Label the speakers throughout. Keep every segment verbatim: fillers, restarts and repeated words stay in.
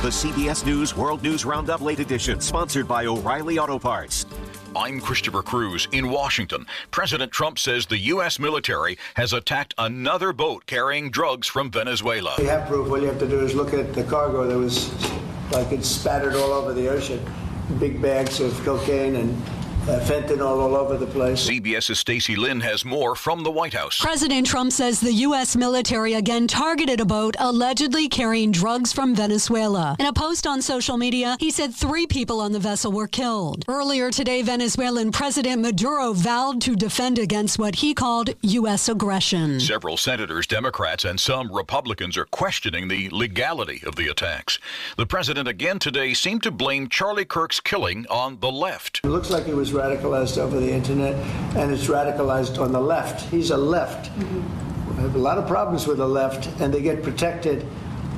Speaker 1: The C B S News World News Roundup Late Edition, sponsored by O'Reilly Auto Parts.
Speaker 2: I'm Christopher Cruz in Washington. President Trump says the U S military has attacked another boat carrying drugs from Venezuela.
Speaker 3: You have proof. All you have to do is look at the cargo that was like it's spattered all over the ocean. Big bags of cocaine and Uh, fentanyl all over the place.
Speaker 2: CBS's Stacey Lynn has more from the White House.
Speaker 4: President Trump says the U S military again targeted a boat allegedly carrying drugs from Venezuela. In a post on social media, he said three people on the vessel were killed. Earlier today, Venezuelan President Maduro vowed to defend against what he called U S aggression.
Speaker 2: Several senators, Democrats, and some Republicans are questioning the legality of the attacks. The president again today seemed to blame Charlie Kirk's killing on the left.
Speaker 3: It looks like he was radicalized over the internet, and it's radicalized on the left. He's a left. Mm-hmm. I have a lot of problems with the left, and they get protected,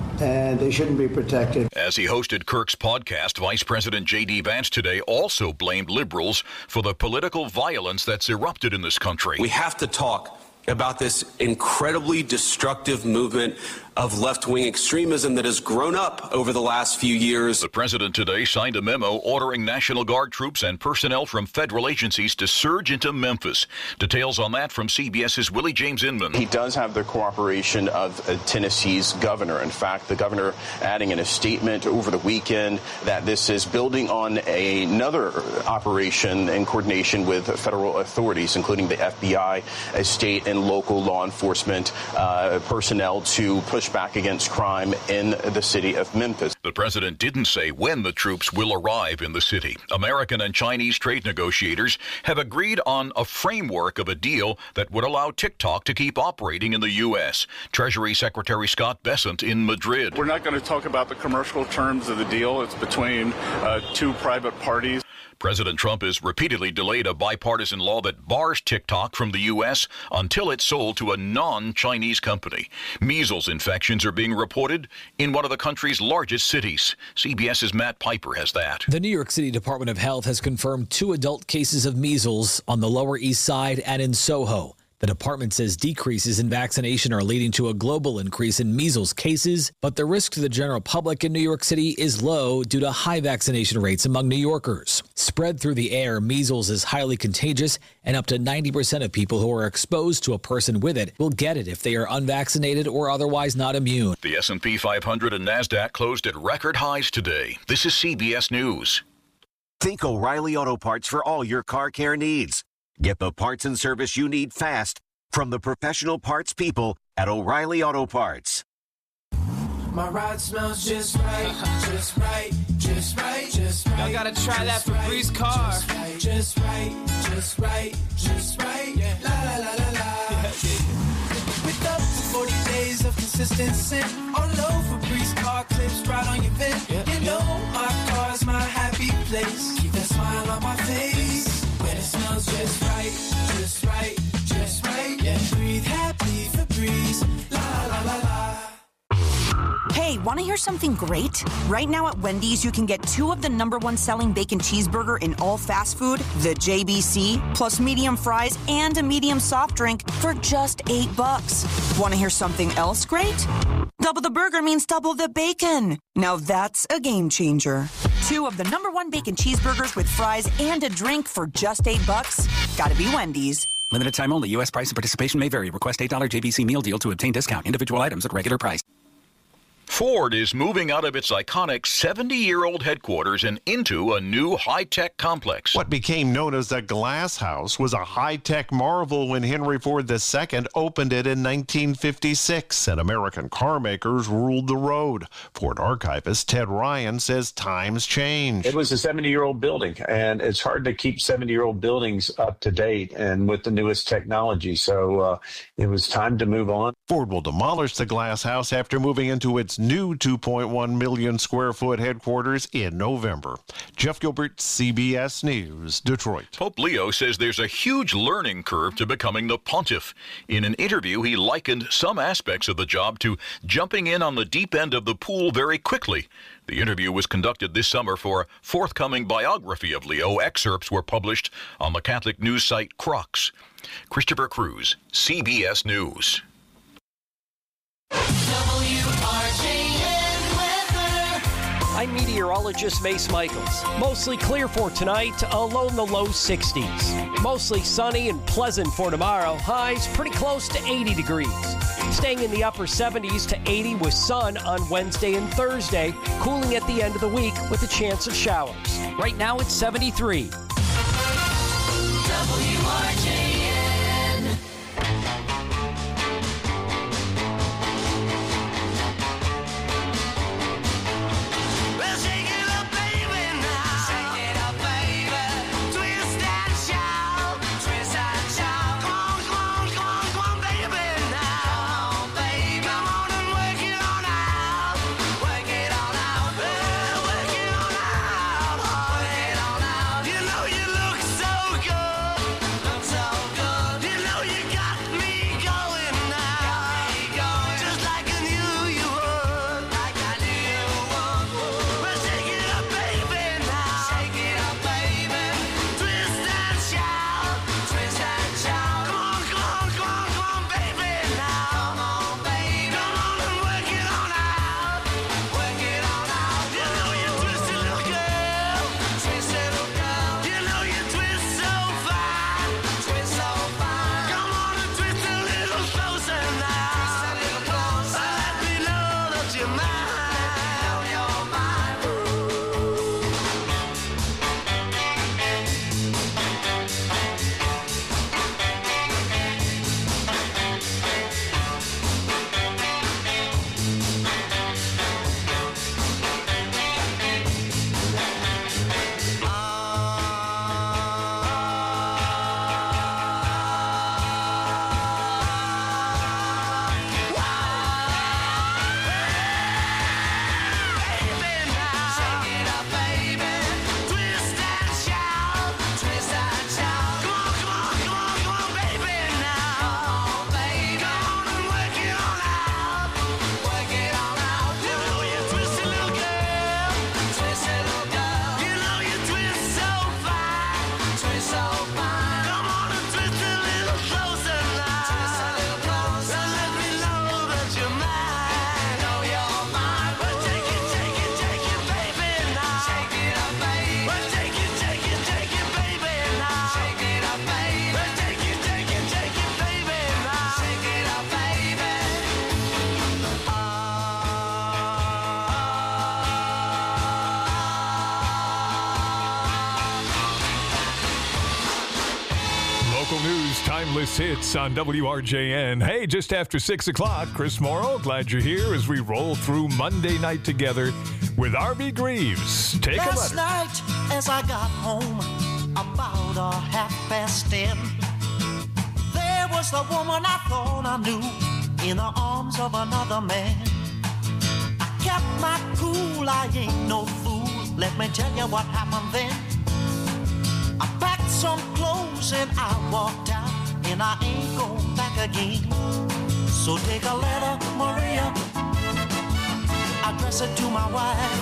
Speaker 3: and they shouldn't be protected.
Speaker 2: As he hosted Kirk's podcast, Vice President J D Vance today also blamed liberals for the political violence that's erupted in this country.
Speaker 5: We have to talk about this incredibly destructive movement of left-wing extremism that has grown up over the last few years.
Speaker 2: The president today signed a memo ordering National Guard troops and personnel from federal agencies to surge into Memphis. Details on that from CBS's Willie James Inman.
Speaker 6: He does have the cooperation of uh, Tennessee's governor. In fact, the governor adding in a statement over the weekend that this is building on a, another operation in coordination with federal authorities, including the F B I, uh, state and local law enforcement uh, personnel to push back against crime in the city of Memphis.
Speaker 2: The president didn't say when the troops will arrive in the city. American and Chinese trade negotiators have agreed on a framework of a deal that would allow TikTok to keep operating in the U S. Treasury Secretary Scott Bessent in Madrid.
Speaker 7: We're not going to talk about the commercial terms of the deal. It's between uh, two private parties.
Speaker 2: President Trump has repeatedly delayed a bipartisan law that bars TikTok from the U S until it's sold to a non-Chinese company. Measles infections are being reported in one of the country's largest cities. CBS's Matt Piper has that.
Speaker 8: The New York City Department of Health has confirmed two adult cases of measles on the Lower East Side and in Soho. The department says decreases in vaccination are leading to a global increase in measles cases, but the risk to the general public in New York City is low due to high vaccination rates among New Yorkers. Spread through the air, measles is highly contagious, and up to ninety percent of people who are exposed to a person with it will get it if they are unvaccinated or otherwise not immune.
Speaker 2: The S and P five hundred and NASDAQ closed at record highs today. This is C B S News.
Speaker 1: Think O'Reilly Auto Parts for all your car care needs. Get the parts and service you need fast from the professional parts people at O'Reilly Auto Parts.
Speaker 9: My ride smells just right, just right, just right, just right.
Speaker 10: Y'all gotta try that Febreze car.
Speaker 9: Just right, just right, just right, just right. Yeah. La la la la la. Yeah, yeah. With up to forty days of consistent scent, all over Febreze car clips right on your vent. Yeah. You know my car's my happy place. Keep that smile on my face. When it smells just right, just right, just right. Yeah. Breathe happy Febreze. La la la la.
Speaker 11: Hey, want to hear something great? Right now at Wendy's, you can get two of the number one selling bacon cheeseburger in all fast food, the J B C, plus medium fries and a medium soft drink for just eight bucks. Want to hear something else great? Double the burger means double the bacon. Now that's a game changer. Two of the number one bacon cheeseburgers with fries and a drink for just eight bucks. Gotta be Wendy's.
Speaker 12: Limited time only. U S price and participation may vary. Request eight dollars J B C meal deal to obtain discount. Individual items at regular price.
Speaker 2: Ford is moving out of its iconic seventy-year-old headquarters and into a new high-tech complex.
Speaker 13: What became known as the Glass House was a high-tech marvel when Henry Ford the Second opened it in nineteen fifty-six, and American car makers ruled the road. Ford archivist Ted Ryan says times change.
Speaker 14: It was a seventy-year-old building, and it's hard to keep seventy-year-old buildings up to date and with the newest technology, so uh, it was time to move on.
Speaker 13: Ford will demolish the Glass House after moving into its new two point one million square foot headquarters in November. Jeff Gilbert, C B S News, Detroit.
Speaker 2: Pope Leo says there's a huge learning curve to becoming the pontiff. In an interview, he likened some aspects of the job to jumping in on the deep end of the pool very quickly. The interview was conducted this summer for a forthcoming biography of Leo. Excerpts were published on the Catholic news site Crux. Christopher Cruz, C B S News.
Speaker 9: W R J N weather.
Speaker 15: I'm meteorologist Mace Michaels. Mostly clear for tonight, a low in the low sixties. Mostly sunny and pleasant for tomorrow. Highs pretty close to eighty degrees. Staying in the upper seventies to eighty with sun on Wednesday and Thursday. Cooling at the end of the week with a chance of showers. Right now it's seventy-three.
Speaker 9: W R J N. Well, shake it up, baby, now. Shake it up, baby. Twist and shout. Twist and shout. Come on, come on, come on, come on, baby, now. Come on, baby. Come on and work it on out. Work it on out. Well, work it on out. Work it on out. You know you look so good. Look so good. You know you got me going now. Got me going. Just like I knew you would. Like I knew you would. Well, shake it up, baby, now. Shake it up, baby. Twist and shout. Twist and shout. Come on, come on, come on, come on, baby, now. Come on, baby. Come on and work it on out. Work it on out. You know you twist it, little girl. Twist it, little girl. You know you twist so fine. Twist so fine. Come on and twist a little closer now. Twist a little closer. Let me know that you're mine. Know you're mine. Shake it up, baby. Twist and shout. Twist and shout. Come on, come on, come on, come on, baby, now. Come on, baby. Come on and work it on out. Work it on out. You know you twist it, little girl. Twist it, little girl. You know you twist so fine. Twist so fine. Come on and twist a little closer now. Twist a little closer. Let me know that you're mine. Know you're mine. Well, take it, take it, take it, baby, now. Shake it up, baby. Well, take it, take it, take it, baby, now. Shake it up, baby. Well, take it, take it, take it, baby, now. Shake it up, baby.
Speaker 16: Local news, timeless hits on W R J N. Hey, just after six o'clock, Chris Morrow, glad you're here as we roll through Monday night together with R B Greaves. Take a
Speaker 17: Last
Speaker 16: letter.
Speaker 17: night, as I got home, about a half past ten, there was the woman I thought I knew in the arms of another man. I kept my cool, I ain't no fool. Let me tell you what happened then. I packed some clothes and I walked out, and I ain't going back again. So take a letter, Maria, address it to my wife.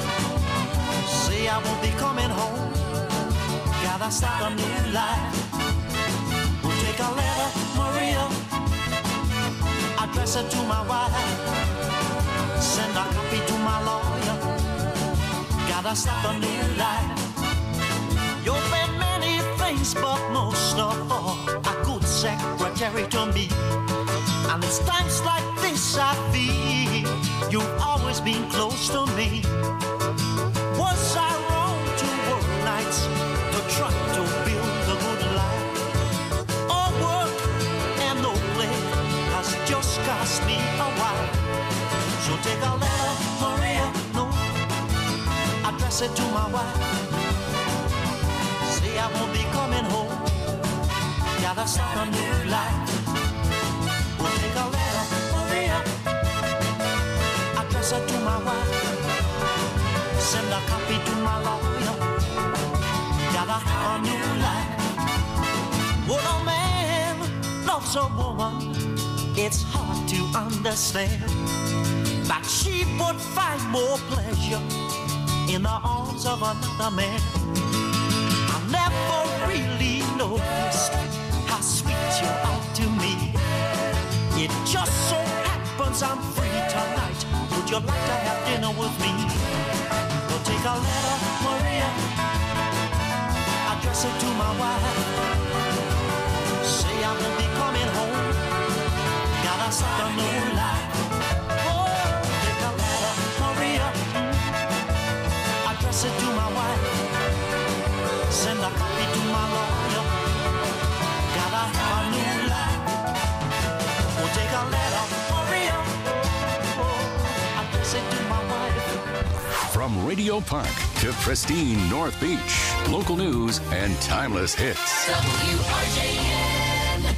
Speaker 17: Say I won't be coming home, gotta start a new life. We'll take a letter, Maria, address it to my wife. Send a copy to my lawyer, gotta start a new life. You've been many things, but most of all, a good secretary to me. And it's times like this I feel you've always been close to me. Was I wrong to work nights to try to build a good life? All work and no play has just cost me a while. So take a letter, Maria, no, address it to my wife. Say I won't be coming home, gotta start a new life. We'll take a letter, Maria, address it to my wife. Send a copy to my lawyer, gotta have a new life. When a man loves a woman, it's hard to understand that she would find more pleasure in the arms of another man. I never really noticed how sweet you are to me. It just so happens I'm free tonight. Would you like to have dinner with me? address it to my wife. Say I won't be coming home. Gotta start a new life. Oh, take a letter, hurry up. Address it to my wife. Send a copy to my lawyer. Gotta have a new life. Oh, take a letter, hurry up. Oh, address it to my wife.
Speaker 18: From Radio Park to pristine North Beach, local news and timeless hits.
Speaker 9: W R J N.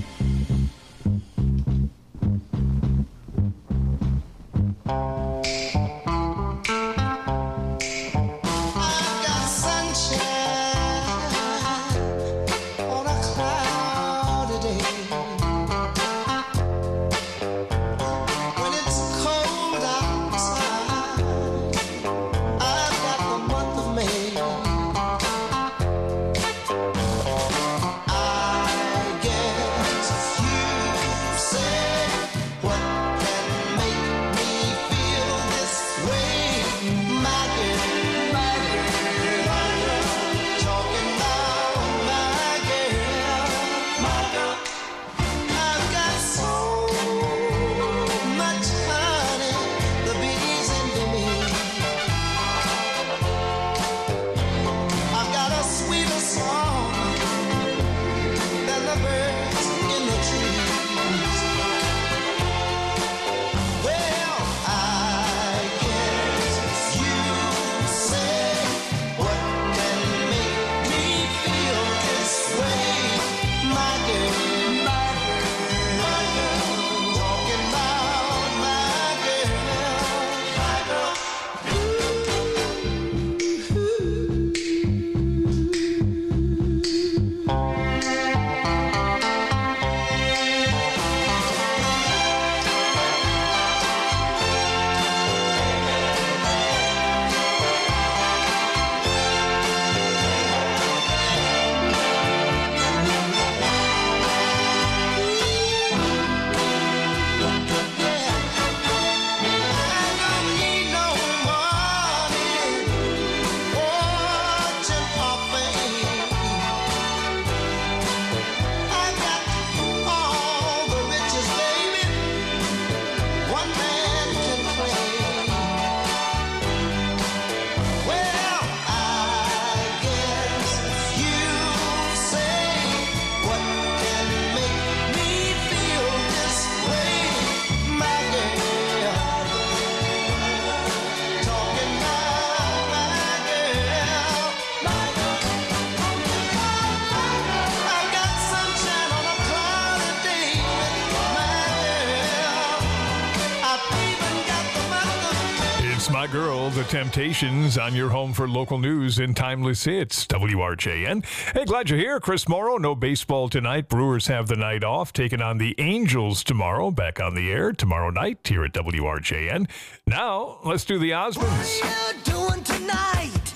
Speaker 16: My Girl, The Temptations, on your home for local news and timeless hits, W R J N. Hey, glad you're here. Chris Morrow, no baseball tonight. Brewers have the night off, taking on the Angels tomorrow. Back on the air tomorrow night here at W R J N. Now, let's do the Osmonds.
Speaker 9: What are you doing tonight?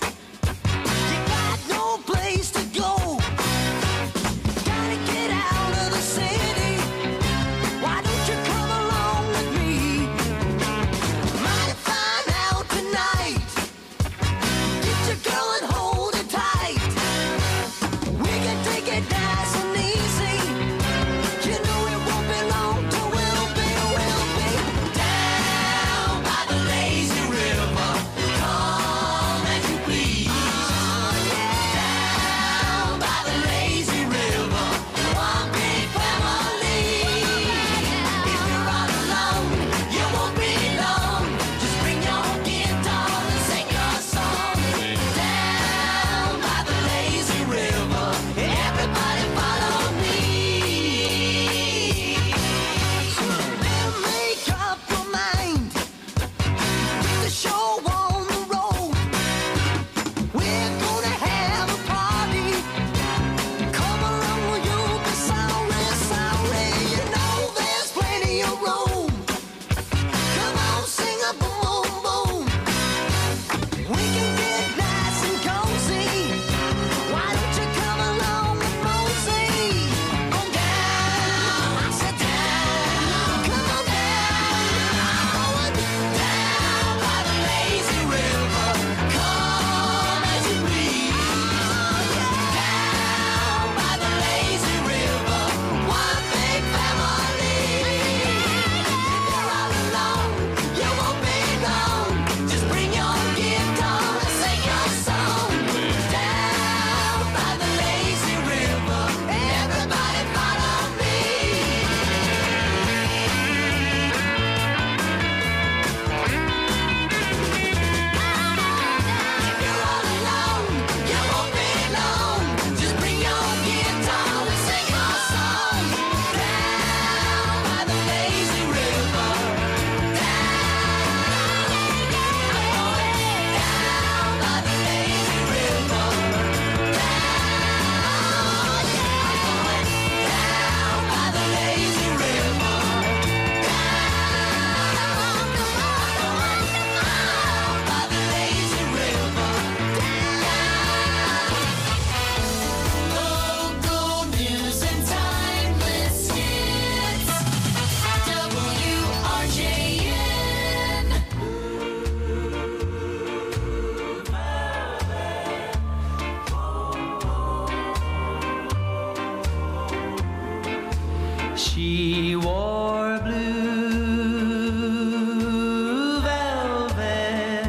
Speaker 9: You got no place to go. Gotta get out of the city. Why don't you come along with me? Might find out tonight. Get your girl and hold it tight. We can take it nice and easy. You know it won't be long till we'll be, we'll be down by the lazy river. Come She wore blue velvet,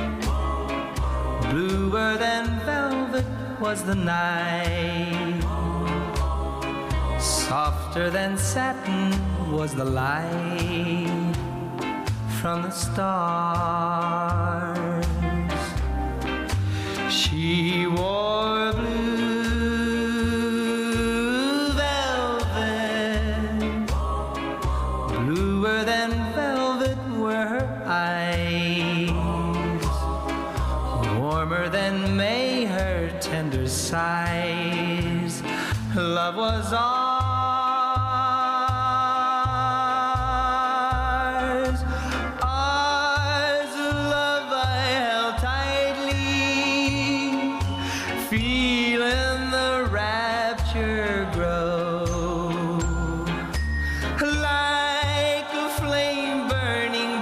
Speaker 9: bluer than velvet was the night, softer than satin was the light from the stars. She wore blue velvet, bluer than velvet were her eyes, warmer than May her tender sighs. Love was ours, ours, love I held tightly, feeling the rapture grow, like a flame burning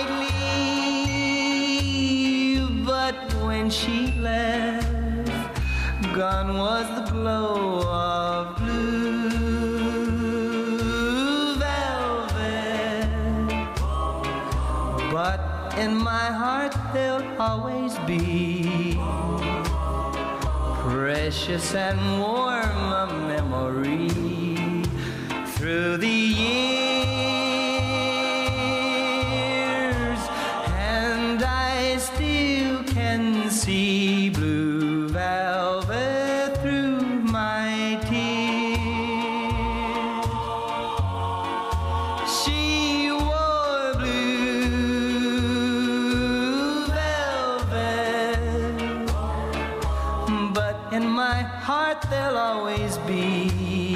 Speaker 9: brightly. But when she left, gone was the glow of blue velvet. But in my heart there'll always be precious and warm a memory through the years, and I still can see blue velvet through my tears. She wore blue velvet, but in my heart there'll always be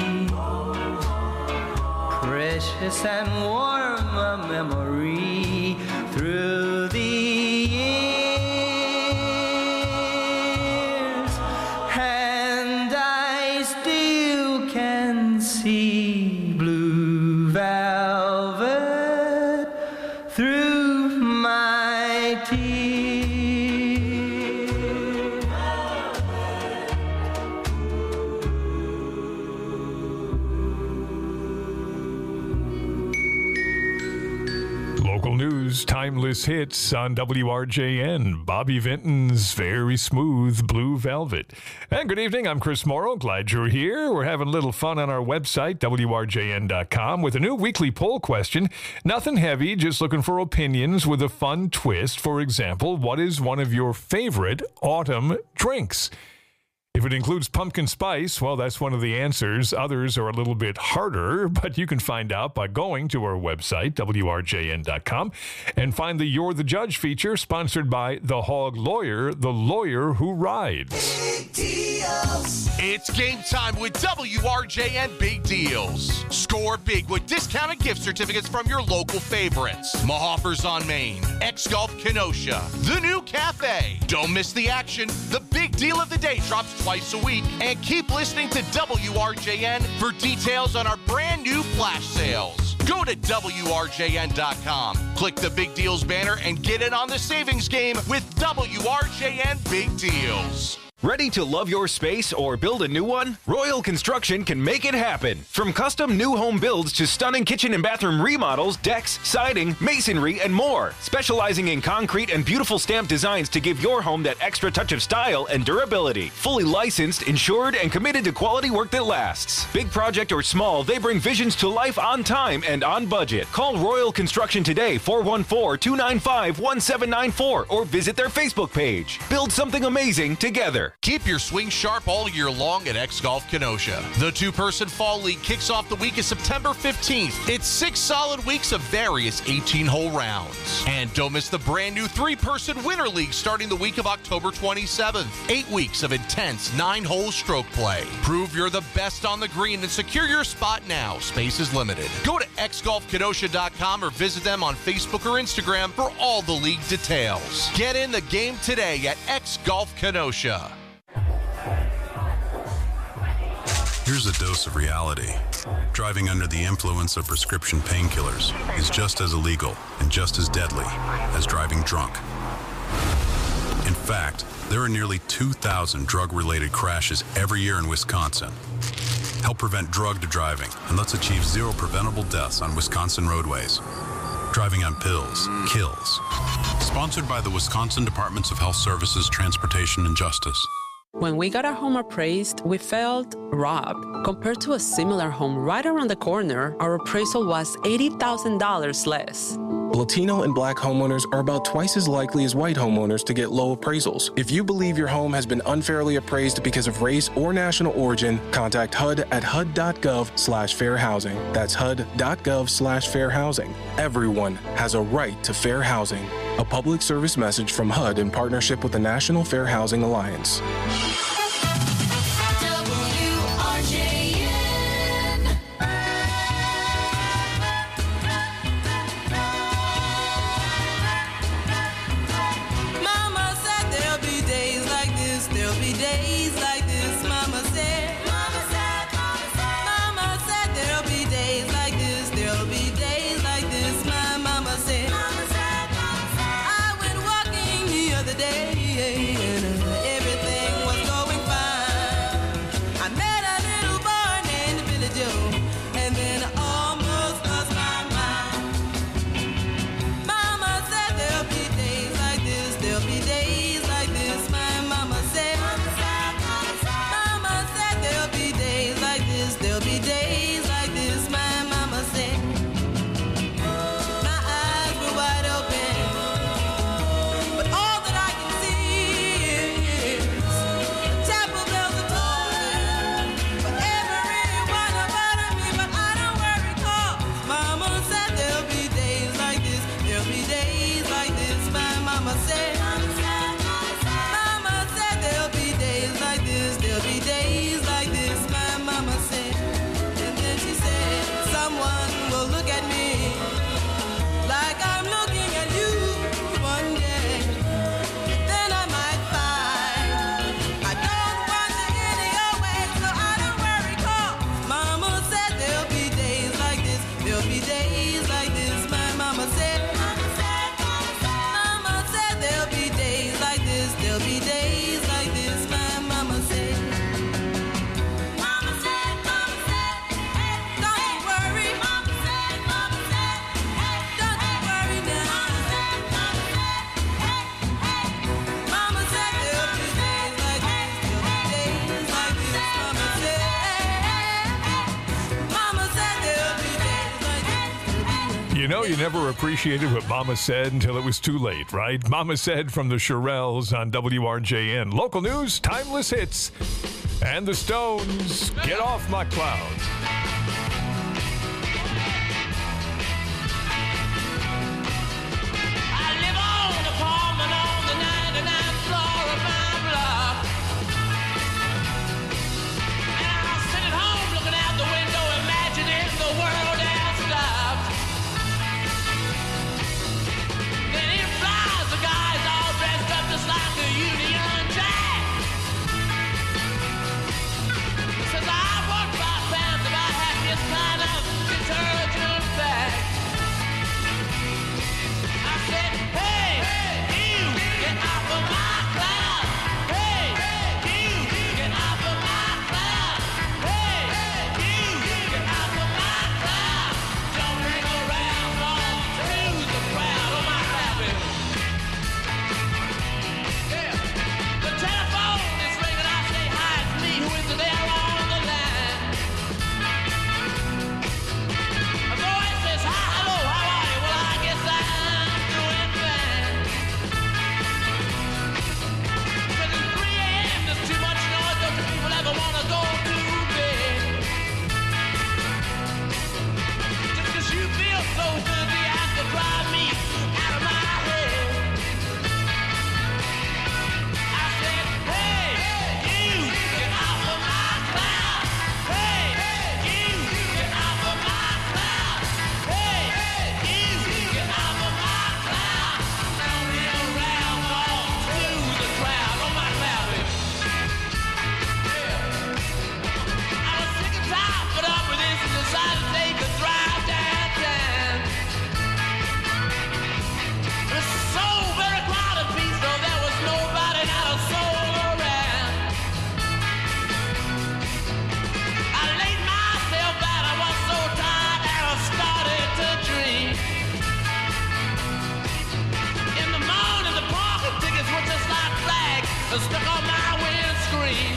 Speaker 9: precious and warm a memory through the years, and I still can see blue velvet through my tears.
Speaker 16: Local news, timeless hits on W R J N. Bobby Vinton's Very Smooth Blue Velvet. And good evening, I'm Chris Morrow. Glad you're here. We're having a little fun on our website, W R J N dot com, with a new weekly poll question. Nothing heavy, just looking for opinions with a fun twist. For example, what is one of your favorite autumn drinks? If it includes pumpkin spice, well, that's one of the answers. Others are a little bit harder, but you can find out by going to our website, W R J N dot com, and find the You're the Judge feature sponsored by The Hog Lawyer, the lawyer who rides.
Speaker 19: Big deals. It's game time with W R J N Big Deals. Score big with discounted gift certificates from your local favorites. Mahoffers on Main, X-Golf Kenosha, The New Cafe. Don't miss the action. The big deal of the day drops twice a week. And keep listening to W R J N for details on our brand new flash sales. Go to W R J N dot com, click the Big Deals banner, and get in on the savings game with W R J N Big Deals.
Speaker 20: Ready to love your space or build a new one? Royal Construction can make it happen. From custom new home builds to stunning kitchen and bathroom remodels, decks, siding, masonry, and more. Specializing in concrete and beautiful stamped designs to give your home that extra touch of style and durability. Fully licensed, insured, and committed to quality work that lasts. Big project or small, they bring visions to life on time and on budget. Call Royal Construction today, four one four, two nine five, one seven nine four, or visit their Facebook page. Build something amazing together.
Speaker 19: Keep your swing sharp all year long at X-Golf Kenosha. The two-person Fall League kicks off the week of September fifteenth. It's six solid weeks of various eighteen-hole rounds. And don't miss the brand new three-person Winter League starting the week of October twenty-seventh. Eight weeks of intense nine-hole stroke play. Prove you're the best on the green and secure your spot now. Space is limited. Go to X Golf Kenosha dot com or visit them on Facebook or Instagram for all the league details. Get in the game today at X-Golf Kenosha.
Speaker 21: Here's a dose of reality. Driving under the influence of prescription painkillers is just as illegal and just as deadly as driving drunk. In fact, there are nearly two thousand drug-related crashes every year in Wisconsin. Help prevent drug to driving, and let's achieve zero preventable deaths on Wisconsin roadways. Driving on pills kills. Sponsored by the Wisconsin Departments of Health Services, Transportation, and Justice.
Speaker 4: When we got our home appraised, we felt robbed. Compared to a similar home right around the corner, our appraisal was eighty thousand dollars less.
Speaker 22: Latino and Black homeowners are about twice as likely as white homeowners to get low appraisals. If you believe your home has been unfairly appraised because of race or national origin, contact H U D at H U D dot gov slash fair housing. That's H U D dot gov slash fair housing. Everyone has a right to fair housing. A public service message from H U D in partnership with the National Fair Housing Alliance.
Speaker 16: You know, you never appreciated what Mama said until it was too late, right? Mama Said from the Shirelles on W R J N. Local news, timeless hits, and the Stones, Get Off My Clouds.
Speaker 9: Says I walk by fans of are stuck on my windscreen.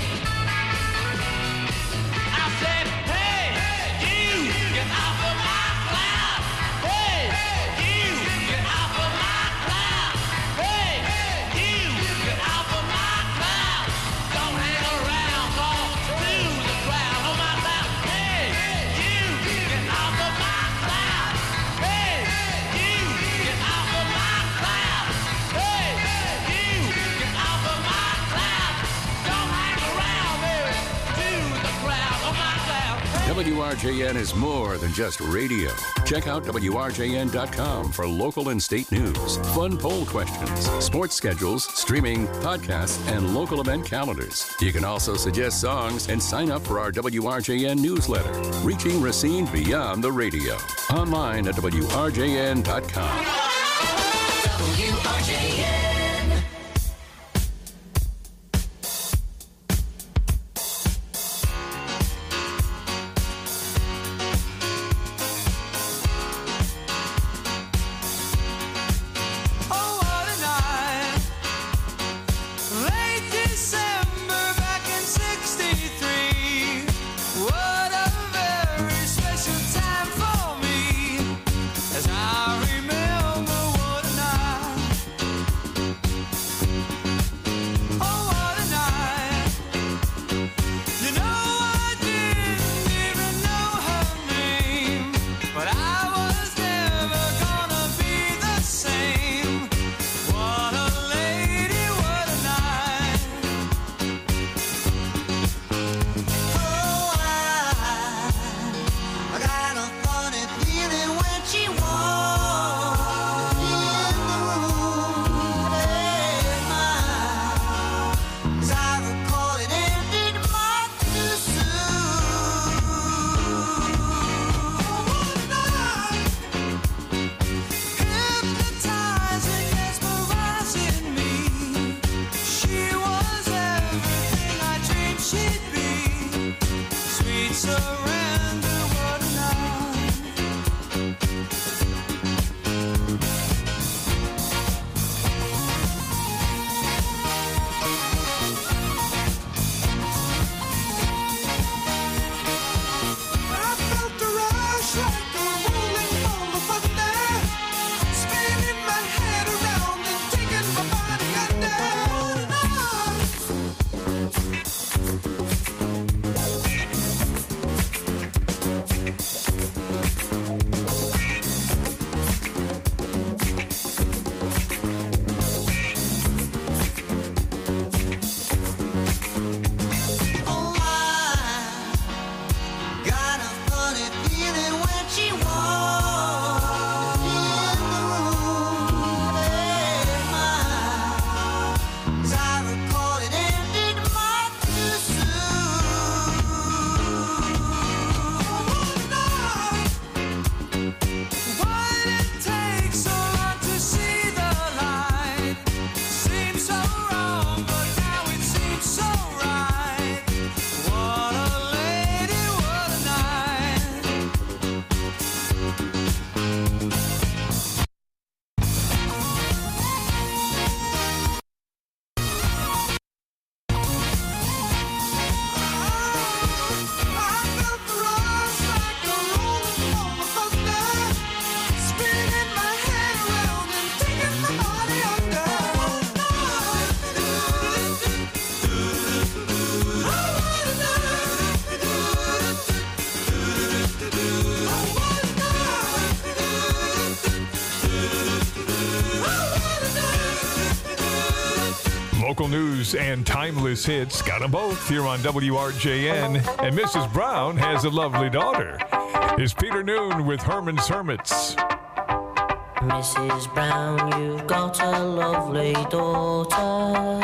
Speaker 9: I said, hey, you, get off of my cloud. Hey, you, get off of my cloud. Hey, you, get off of my cloud. Don't hang around, fall to the ground on my cloud. Hey, you, get off of my cloud. Hey, you, get off of my cloud. Hey, you, get off of my cloud. Don't hang around there to the ground on my cloud.
Speaker 18: W R J N is more than just radio. Check out W R J N dot com for local and state news, fun poll questions, sports schedules, streaming, podcasts, and local event calendars. You can also suggest songs and sign up for our W R J N newsletter, reaching Racine beyond the radio. Online at W R J N dot com.
Speaker 9: W R J N. Oh, what a night. Late December back in sixty-three. What a very special time for me. As I remember, what a night. Oh, what a night. You know, I didn't even know her name, but I was never gonna be the same. What a lady, what a night. Oh, I, I got a funny feeling when she walked in the room. Hey, my, as I recall, it ended much too soon. What a night. Hypnotizing, mesmerizing me. She was everything I dreamed she'd be. Sweet surrender, what a night. I felt a rush like a rolling ball of thunder, spinning my head around and taking my body under. Oh, I got a funny feeling when she walked in the room. Hey, my, as I recall, it ended much too soon. What a night. Why did it take so long to see the light? Seems so wrong, but now it seems so right. What a lady, what a night. I felt the rush like a rolling ball of thunder, spinning my head around and taking my body under. What a night. Oh, what a night. Oh, what a night.
Speaker 16: Local news and timeless hits. Got them both here on W R J N. And Missus Brown has a lovely daughter. It's Peter Noon with Herman's Hermits.
Speaker 3: Missus Brown, you've got a lovely daughter.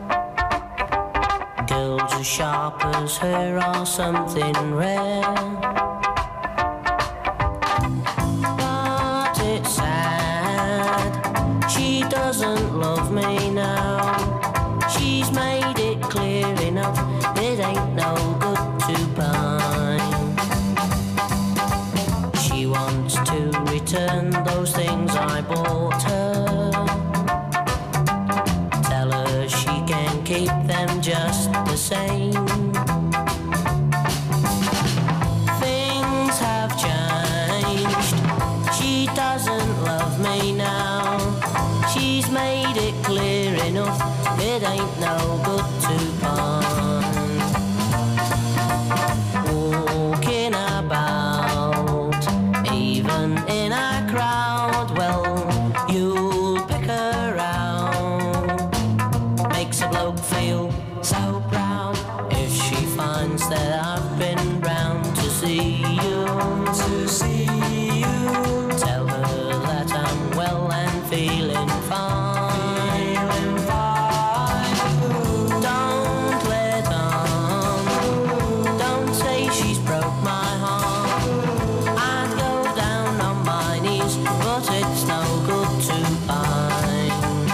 Speaker 3: Girls as sharp as her are something rare. But it's sad, she doesn't love me now. She's made it clear enough, it ain't no good to pine. She wants to return those things I bought her. Tell her she can keep them just the same. Things have changed. She doesn't love me now. She's made it clear enough. It ain't no good to part. Walking about, even in a crowd, well, you'll pick her out. Makes a bloke feel so proud if she finds that I've been round to see you. To see you. Tell her that I'm well and feeling fine. Feeling fine. Don't let on. Don't say she's broke my heart. I'd go down on my knees, but it's no good to pine.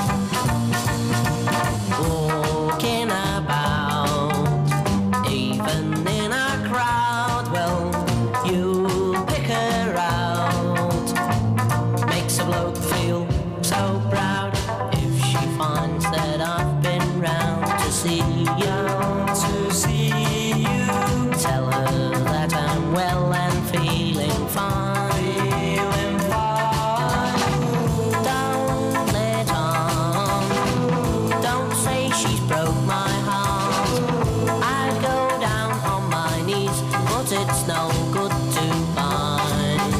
Speaker 3: Walking about, even in a crowd, well, you pick her out. Makes a bloke feel so proud if she finds that I've been round to see you. To see you. Tell her that I'm well and feeling fine. Feeling fine. Don't let on. Don't say she's broke my heart. I'd go down on my knees, but it's no good to pine.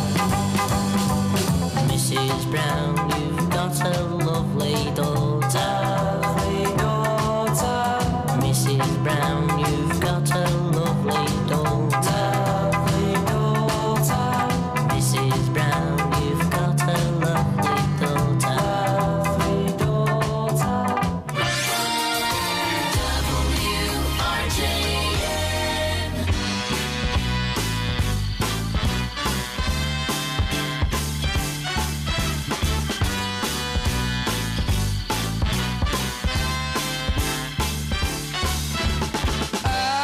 Speaker 3: Missus Brown, you've got a lovely daughter. Lovely daughter. Missus Brown, you've got a lovely daughter. Lovely daughter. Missus Brown, you've got a lovely daughter. Lovely daughter. W R J N.
Speaker 9: I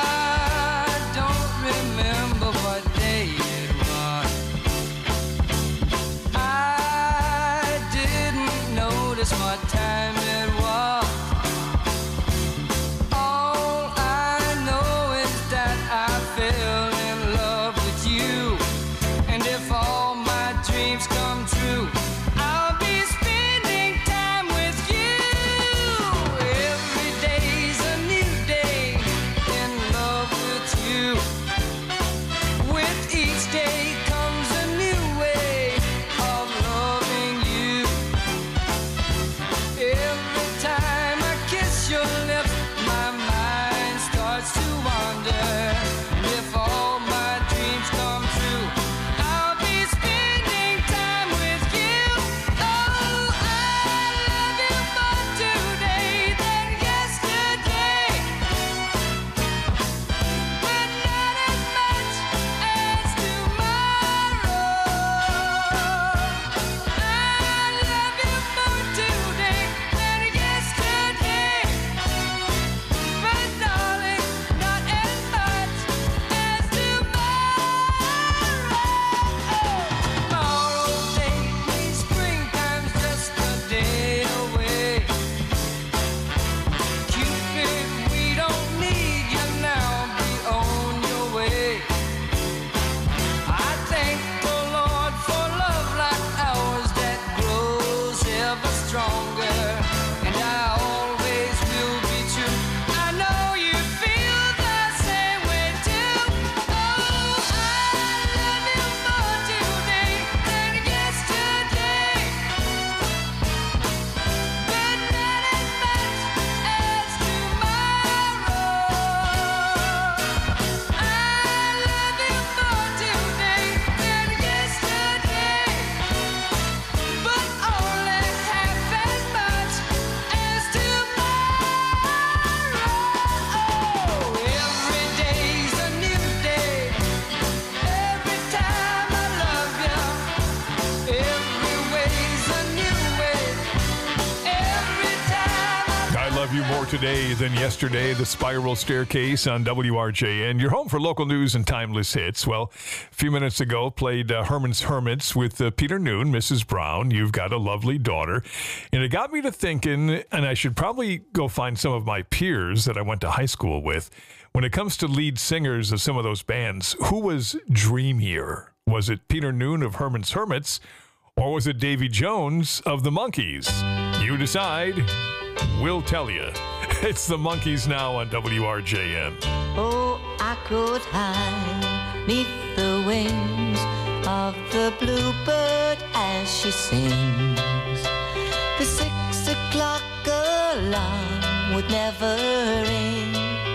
Speaker 16: today than yesterday, the Spiral Staircase on W R J N. You're home for local news and timeless hits. Well, a few minutes ago, played uh, Herman's Hermits with uh, Peter Noon, Missus Brown. You've got a lovely daughter. And it got me to thinking, and I should probably go find some of my peers that I went to high school with. When it comes to lead singers of some of those bands, who was dreamier? Was it Peter Noon of Herman's Hermits, or was it Davy Jones of the Monkees? You decide. We'll tell you. It's the Monkees now on W R J N.
Speaker 3: Oh, I could hide neath the wings of the bluebird as she sings. The six o'clock alarm would never ring,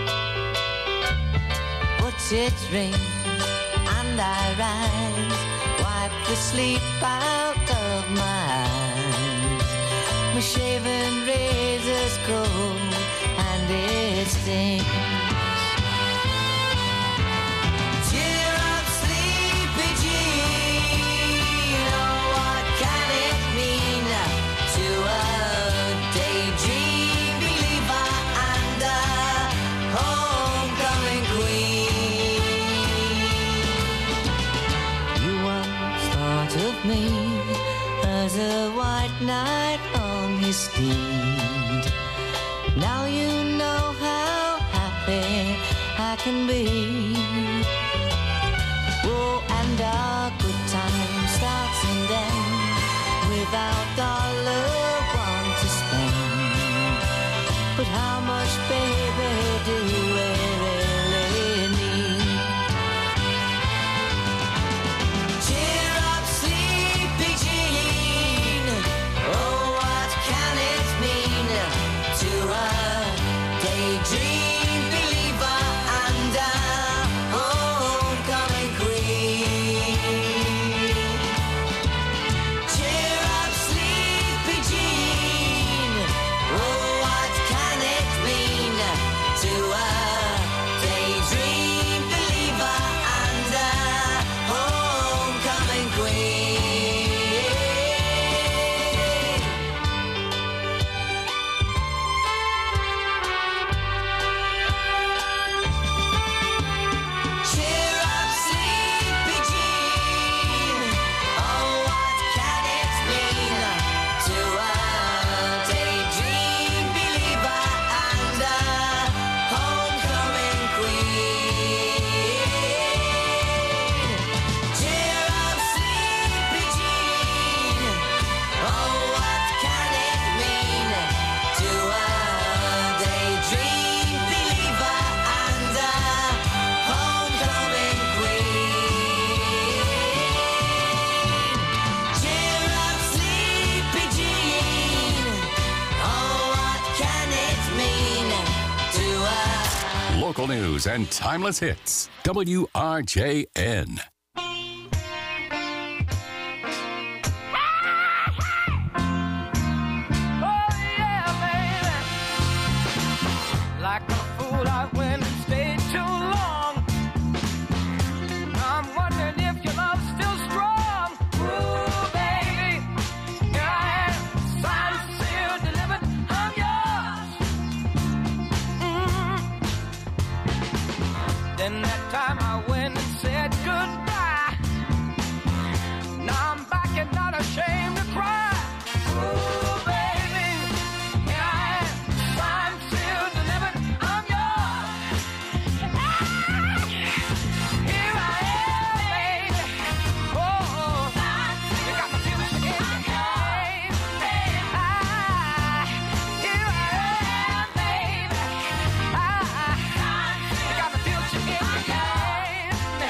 Speaker 3: but it rings and I rise, wipe the sleep out of my eyes. My shaven razor's cold and it stings. Cheer up, sleepy Jean. Oh, what can it mean to a daydream believer and a homecoming queen? You once thought of me as a white knight on his steed. Now you know how happy I can be. Oh, and our good time starts and ends without dollar one to spend. But how much, baby, do we really need? Cheer up, sleepy Jean. Oh, what can it mean to a daydream believer and a homecoming queen? Cheer up, sleepy Jean. Oh, what can it mean to a daydream believer and a homecoming queen? Cheer up, sleepy Jean. Oh, what can it mean to a daydream believer and a homecoming queen? Cheer up, sleepy Jean. Oh, what can it mean to a daydream believer and a homecoming queen? Cheer up, sleepy Jean. Oh, what can it mean to a
Speaker 18: Local news and timeless hits. W R J N.
Speaker 9: Like a fool, I went and stayed too long. I'm wondering if your love's still strong. Ooh, baby, here I am, signed, sealed, delivered, I'm yours. Mm. Then that time I went and said goodbye. Now I'm back and not ashamed to cry. Ooh, baby, here I am, signed, sealed, delivered, I'm yours. Ah, here I am, baby. Oh, you got my feelings in your hand. Ah, here I am, baby. Ah, you got my feelings in your hand.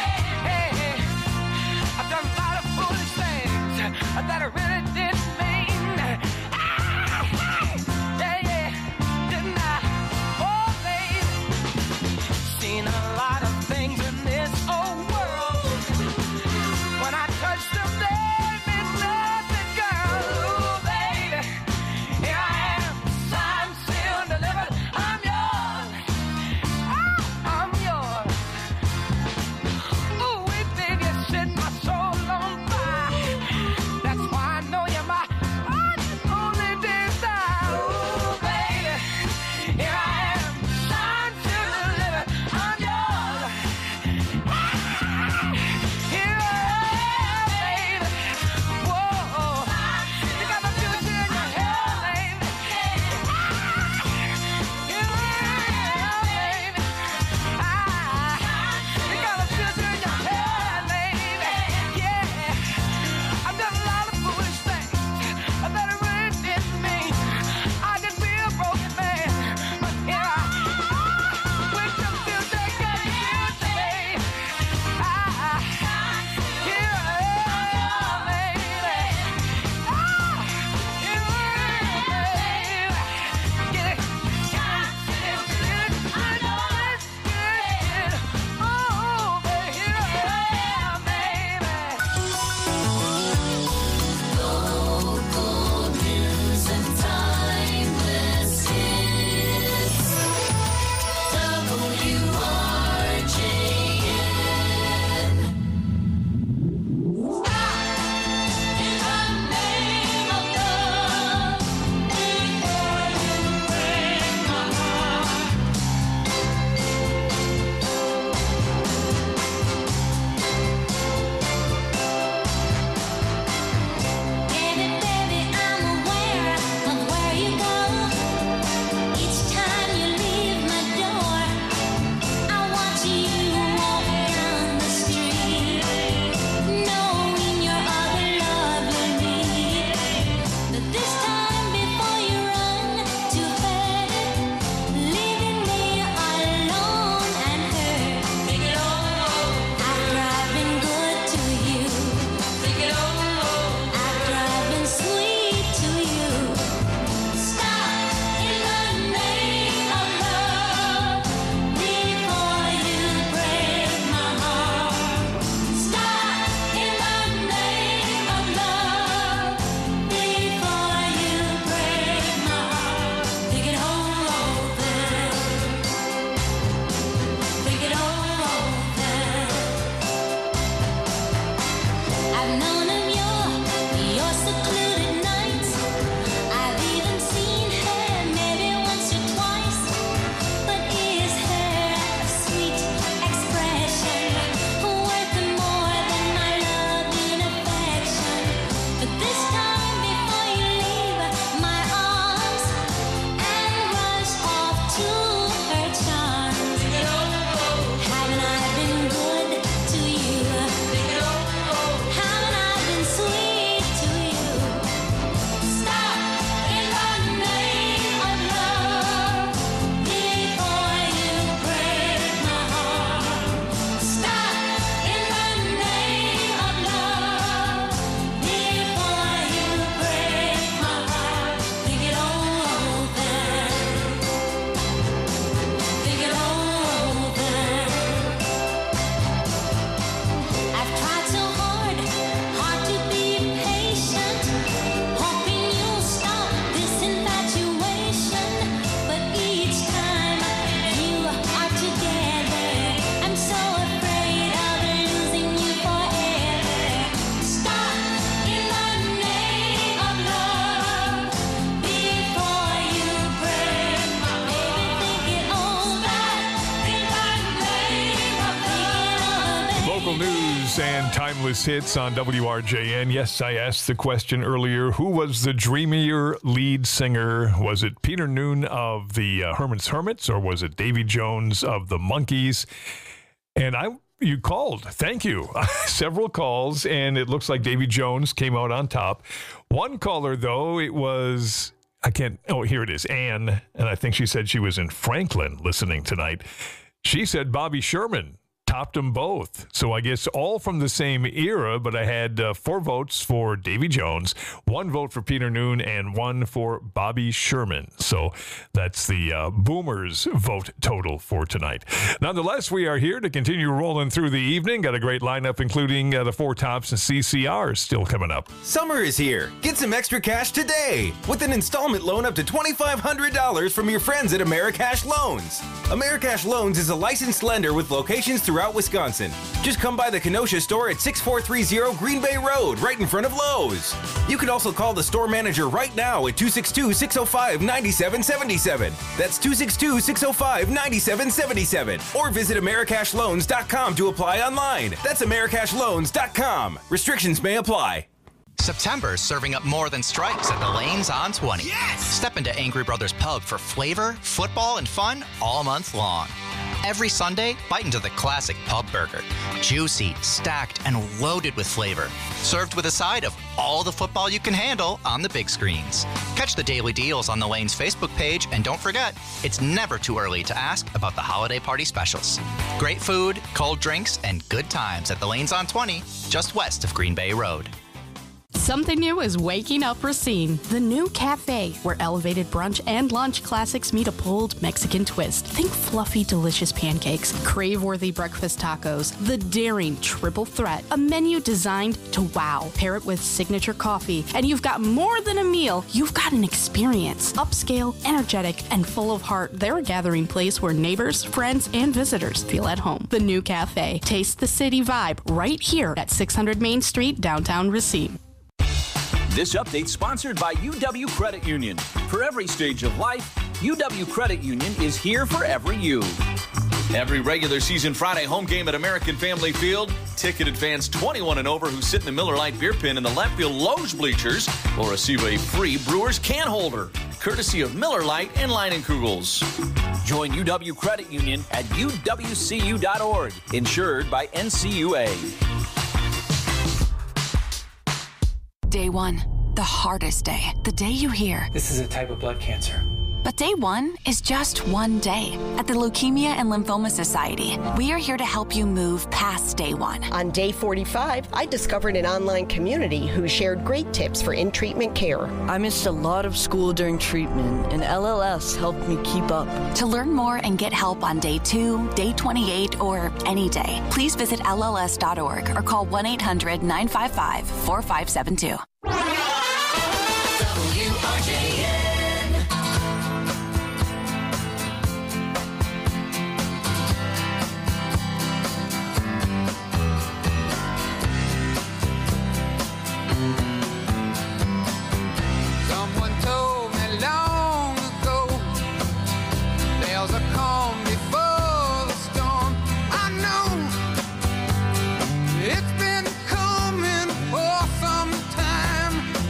Speaker 16: Grooves and Timeless Hits on W R J N. Yes, I asked the question earlier, who was the dreamier lead singer? Was it Peter Noone of the uh, Herman's Hermits, or was it Davy Jones of the Monkees? And I, you called. Thank you. Several calls, and it looks like Davy Jones came out on top. One caller, though, it was... I can't, oh, here it is, Ann, and I think she said she was in Franklin listening tonight. She said Bobby Sherman topped them both. So I guess all from the same era, but I had uh, four votes for Davy Jones, one vote for Peter Noone, and one for Bobby Sherman. So that's the uh, Boomers vote total for tonight. Nonetheless, we are here to continue rolling through the evening. Got a great lineup, including uh, the Four Tops and C C Rs still coming up.
Speaker 20: Summer is here. Get some extra cash today with an installment loan up to twenty-five hundred dollars from your friends at Americash Loans. Americash Loans is a licensed lender with locations throughout Wisconsin. Just come by the Kenosha store at six four three zero Green Bay Road, right in front of Lowe's. You can also call the store manager right now at two six two, six oh five, nine seven seven seven. That's two six two, six oh five, nine seven seven seven. Or visit Americash Loans dot com to apply online. That's Americash Loans dot com. Restrictions may apply.
Speaker 5: September's serving up more than stripes at the Lanes on twenty.
Speaker 6: Yes!
Speaker 5: Step into Angry Brothers Pub for flavor, football, and fun all month long. Every Sunday, bite into the classic pub burger. Juicy, stacked, and loaded with flavor. Served with a side of all the football you can handle on the big screens. Catch the daily deals on the Lanes Facebook page, and don't forget, it's never too early to ask about the holiday party specials. Great food, cold drinks, and good times at the Lanes on twenty, just west of Green Bay Road.
Speaker 23: Something new is waking up Racine, the new cafe where elevated brunch and lunch classics meet a bold Mexican twist. Think fluffy, delicious pancakes, crave-worthy breakfast tacos, the daring triple threat, a menu designed to wow. Pair it with signature coffee, and you've got more than a meal. You've got an experience. Upscale, energetic, and full of heart, they're a gathering place where neighbors, friends, and visitors feel at home. The new cafe. Taste the city vibe right here at six hundred Main Street, downtown Racine.
Speaker 24: This update sponsored by U W Credit Union. For every stage of life, U W Credit Union is here for every you. Every regular season Friday home game at American Family Field, ticketed fans twenty-one and over who sit in the Miller Lite beer pen in the left field Lowe's bleachers will receive a free Brewers can holder, courtesy of Miller Lite and Leinenkugels. Join U W Credit Union at U W C U dot org, insured by N C U A.
Speaker 25: Day one, the hardest day. The day you hear,
Speaker 26: this is a type of blood cancer.
Speaker 25: But day one is just one day. At the Leukemia and Lymphoma Society, we are here to help you move past day one.
Speaker 27: On day forty-five, I discovered an online community who shared great tips for in-treatment care.
Speaker 28: I missed a lot of school during treatment, and L L S helped me keep up.
Speaker 25: To learn more and get help on day two, day twenty-eight, or any day, please visit L L S dot org or call one eight hundred, nine five five, four five seven two.
Speaker 3: W R J N.
Speaker 9: Someone told me long ago there's a calm before the storm. I know it's been coming for some time.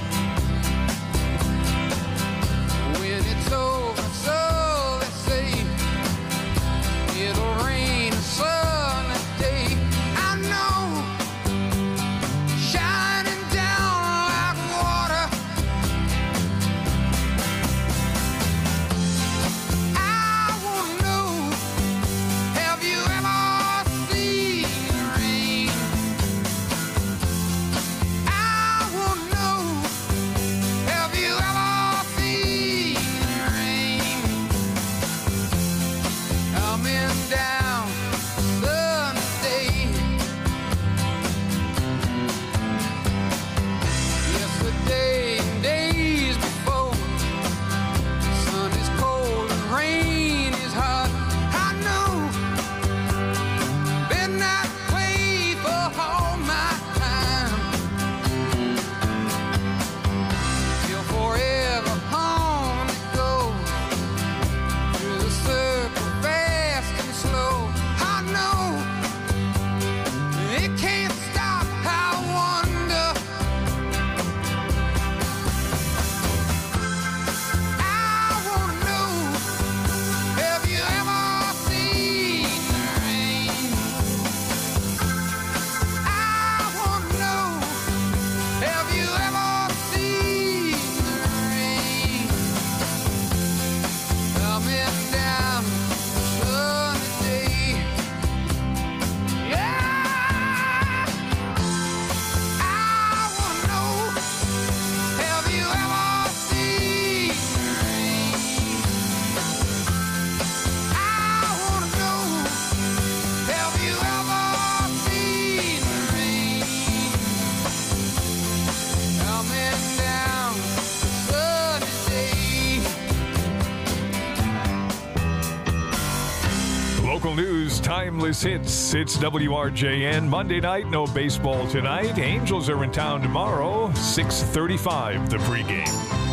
Speaker 16: Local news, timeless hits. It's W R J N. Monday night, no baseball tonight. Angels are in town tomorrow. six thirty-five, the pregame.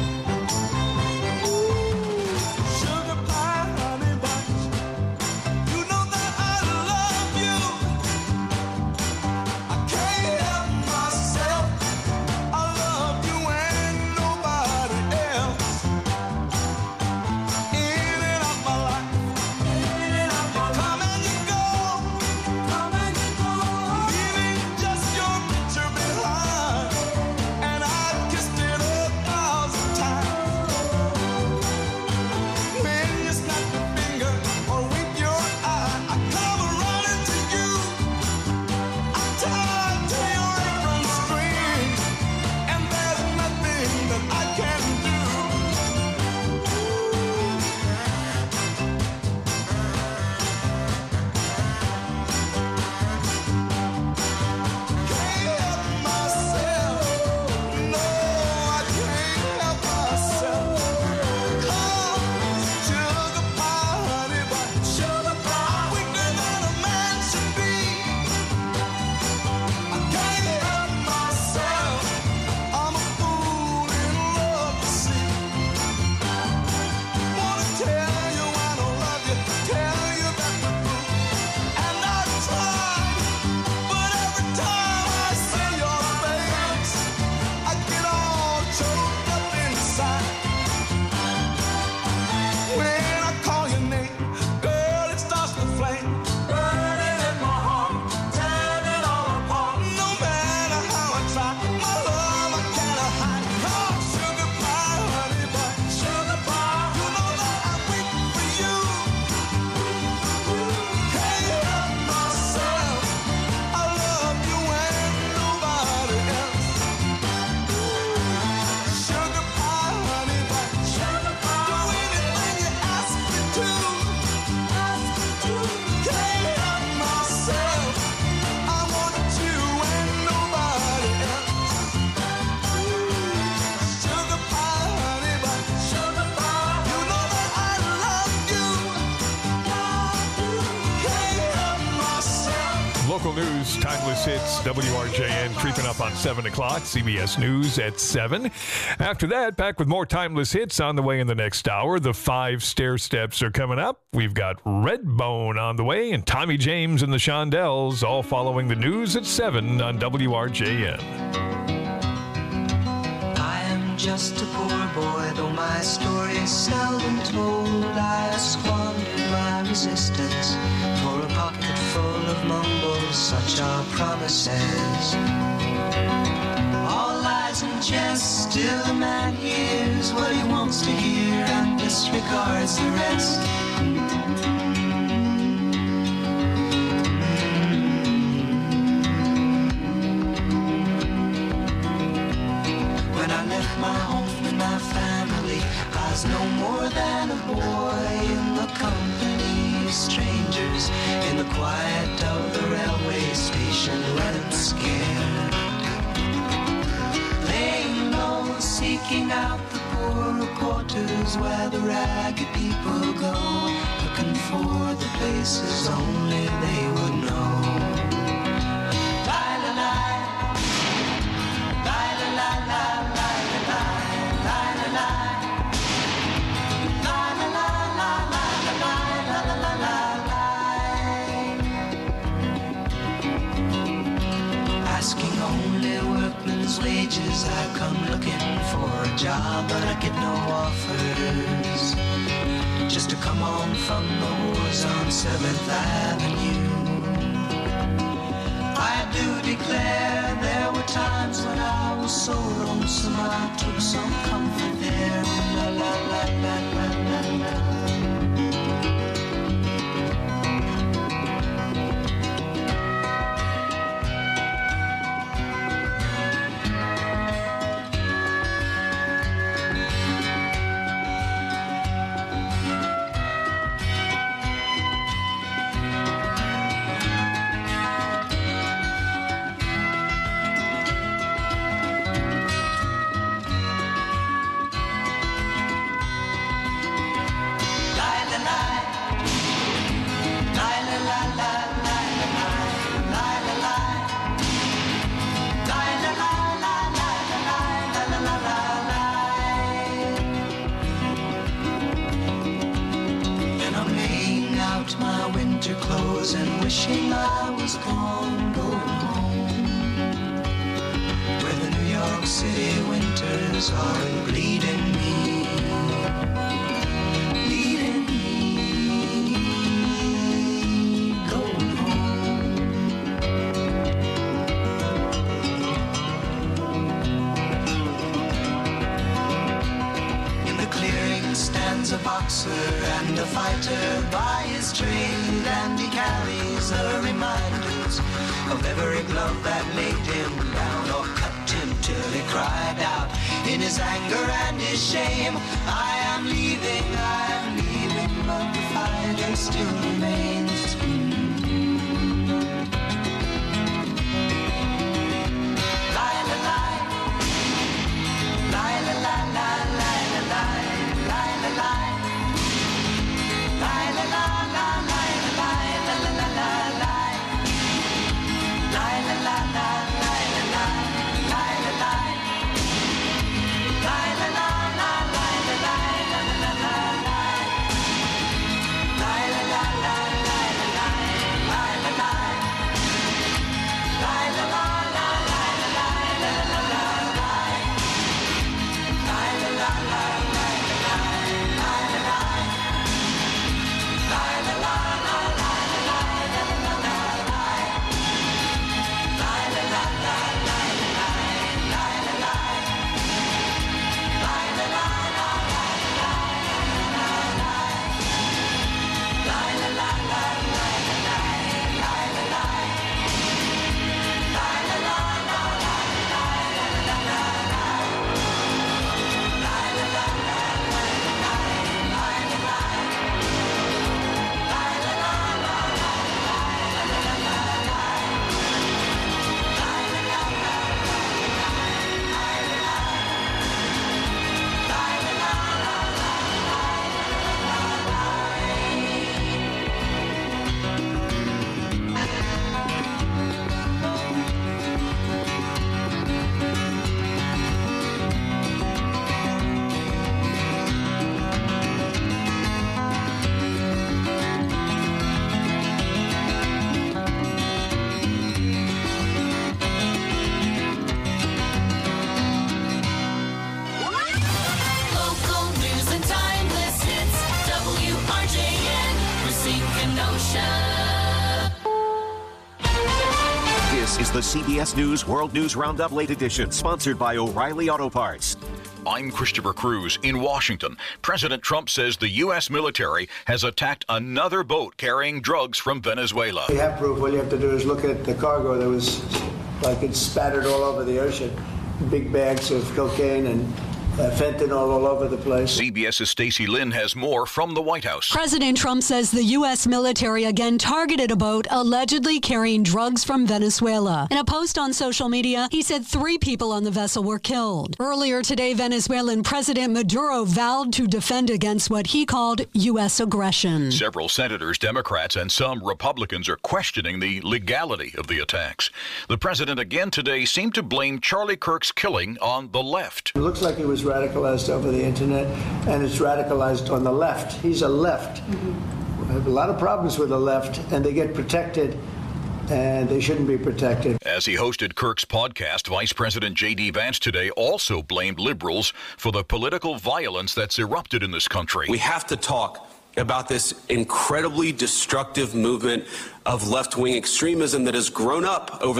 Speaker 16: Local news, timeless hits, W R J N creeping up on seven o'clock, C B S News at seven. After that, back with more timeless hits on the way in the next hour. The five stair steps are coming up. We've got Redbone on the way and Tommy James and the Shondells, all following the news at seven on W R J N.
Speaker 9: I am just a poor boy, though my story is seldom told. I squandered my resistance for a pocket full of mumbles, such are promises. All lies and jest, still a man hears what he wants to hear and disregards the rest. When I left my home and my family, I was no more than a boy in the company of strangers, in the quiet of the railway station, running scared, laying low, seeking out the poorer quarters where the ragged people go, looking for the places only they would know. Asking only workmen's wages, I come looking for a job, but I get no offers. Just to come home from the wars on seventh Avenue. I do declare there were times when I was so lonesome I took some comfort there. La la la la la la la. my winter clothes and wishing I was gone, going home, where the New York City winters are bleeding me, bleeding me, going home. In the clearing stands a boxer and a fighter by his trade, and he carries the reminders of every glove that laid him down or cut him till he cried out in his anger and his shame, I am leaving, I am leaving, but the fighter still remains.
Speaker 1: This is the C B S News World News Roundup Late Edition, sponsored by O'Reilly Auto Parts.
Speaker 2: I'm Christopher Cruz in Washington. President Trump says the U S military has attacked another boat carrying drugs from Venezuela.
Speaker 6: You have proof. All you have to do is look at the cargo that was like it's spattered all over the ocean. Big bags of cocaine and Uh, fentanyl all over the place.
Speaker 2: CBS's Stacey Lynn has more from the White House.
Speaker 7: President Trump says the U S military again targeted a boat allegedly carrying drugs from Venezuela. In a post on social media, he said three people on the vessel were killed. Earlier today, Venezuelan President Maduro vowed to defend against what he called U S aggression.
Speaker 2: Several senators, Democrats, and some Republicans are questioning the legality of the attacks. The president again today seemed to blame Charlie Kirk's killing on the left.
Speaker 6: It looks like he was radicalized over the internet, and it's radicalized on the left. He's a left. Mm-hmm. I have a lot of problems with the left, and they get protected, and they shouldn't be protected.
Speaker 2: As he hosted Kirk's podcast, Vice President J D Vance today also blamed liberals for the political violence that's erupted in this country.
Speaker 8: We have to talk about this incredibly destructive movement of left-wing extremism that has grown up over